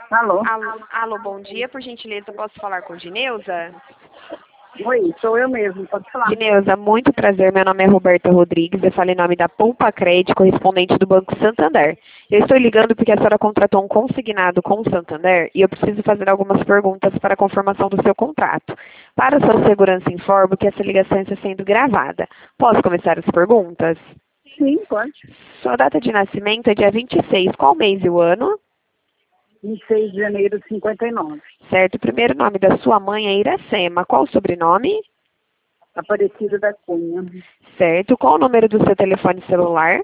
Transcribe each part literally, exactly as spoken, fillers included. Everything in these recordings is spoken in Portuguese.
Alô? Alô, alô, bom dia. Por gentileza, posso falar com Dineuza? Oi, sou eu mesmo, pode falar. Dineuza, muito prazer. Meu nome é Roberta Rodrigues. Eu falo em nome da Poupa Crédito, correspondente do Banco Santander. Eu estou ligando porque a senhora contratou um consignado com o Santander e eu preciso fazer algumas perguntas para a confirmação do seu contrato. Para sua segurança, informo que essa ligação está sendo gravada. Posso começar as perguntas? Sim, pode. Sua data de nascimento é dia vinte e seis. Qual mês e o ano? vinte e seis de janeiro de cinquenta e nove. Certo. O primeiro nome da sua mãe é Iracema. Qual o sobrenome? Aparecida da Cunha. Certo. Qual o número do seu telefone celular?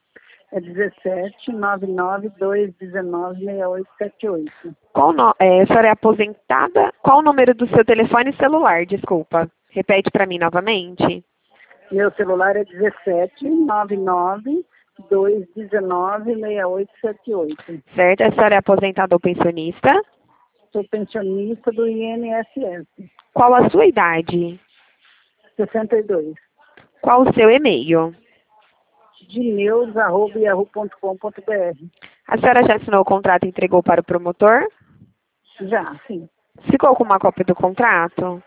É dezessete, nove nove, dois um nove, seis oito sete oito. Qual no... é, a senhora é aposentada? Qual o número do seu telefone celular? Desculpa. Repete para mim novamente. Meu celular é dezessete, nove nove, dois um nove, seis oito sete oito. Certo. A senhora é aposentada ou pensionista? Sou pensionista do I N S S. Qual a sua idade? sessenta e dois. Qual o seu e-mail? Dineus, arroba, yahoo ponto com ponto br. A senhora já assinou o contrato e entregou para o promotor? Já, sim. Ficou com uma cópia do contrato?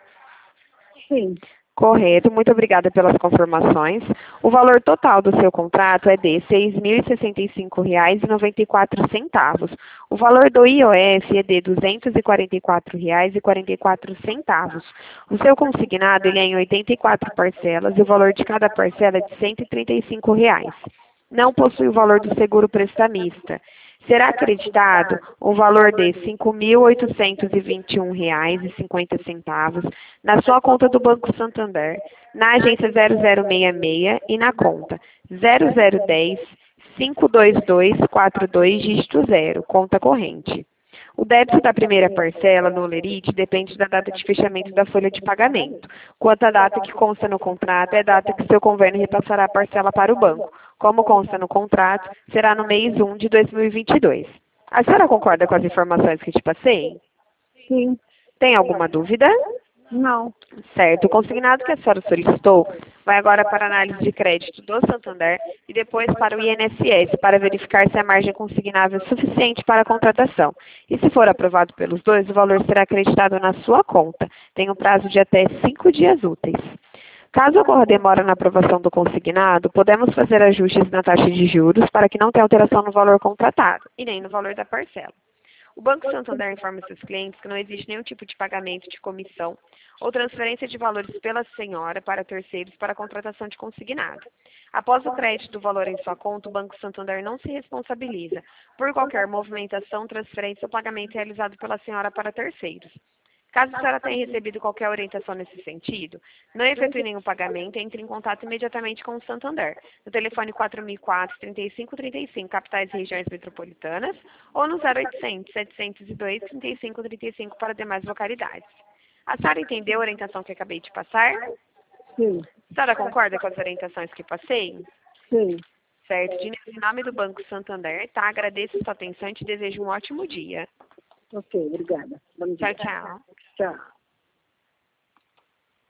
Sim. Correto, muito obrigada pelas confirmações. O valor total do seu contrato é de seis mil e sessenta e cinco reais e noventa e quatro centavos. O valor do I O F é de duzentos e quarenta e quatro reais e quarenta e quatro centavos. O seu consignado ele é em oitenta e quatro parcelas e o valor de cada parcela é de cento e trinta e cinco reais. Não possui o valor do seguro prestamista. Será acreditado um valor de cinco mil oitocentos e vinte e um reais e cinquenta centavos na sua conta do Banco Santander, na agência zero zero seis seis e na conta zero zero um zero, cinco dois dois, quatro dois, dígito zero, conta corrente. O débito da primeira parcela no Olerite depende da data de fechamento da folha de pagamento. Quanto à data que consta no contrato, é a data que seu convênio repassará a parcela para o banco. Como consta no contrato, será no mês um de dois mil e vinte e dois. A senhora concorda com as informações que te passei? Sim. Tem alguma dúvida? Não. Certo. O consignado que a senhora solicitou vai agora para a análise de crédito do Santander e depois para o I N S S para verificar se a margem consignável é suficiente para a contratação. E se for aprovado pelos dois, o valor será acreditado na sua conta. Tem um prazo de até cinco dias úteis. Caso ocorra demora na aprovação do consignado, podemos fazer ajustes na taxa de juros para que não tenha alteração no valor contratado e nem no valor da parcela. O Banco Santander informa seus clientes que não existe nenhum tipo de pagamento de comissão ou transferência de valores pela senhora para terceiros para a contratação de consignado. Após o crédito do valor em sua conta, o Banco Santander não se responsabiliza por qualquer movimentação, transferência ou pagamento realizado pela senhora para terceiros. Caso a senhora tenha recebido qualquer orientação nesse sentido, não efetue nenhum pagamento e entre em contato imediatamente com o Santander, no telefone quatro mil e quatro, trinta e cinco trinta e cinco, capitais e regiões metropolitanas, ou no zero oitocentos, setecentos e dois, trinta e cinco trinta e cinco para demais localidades. A senhora entendeu a orientação que acabei de passar? Sim. A senhora concorda com as orientações que passei? Sim. Certo. Dineuza, em nome do Banco Santander, tá? Agradeço a sua atenção e te desejo um ótimo dia. Ok, obrigada. Bom dia. Tchau, tchau. Tchau.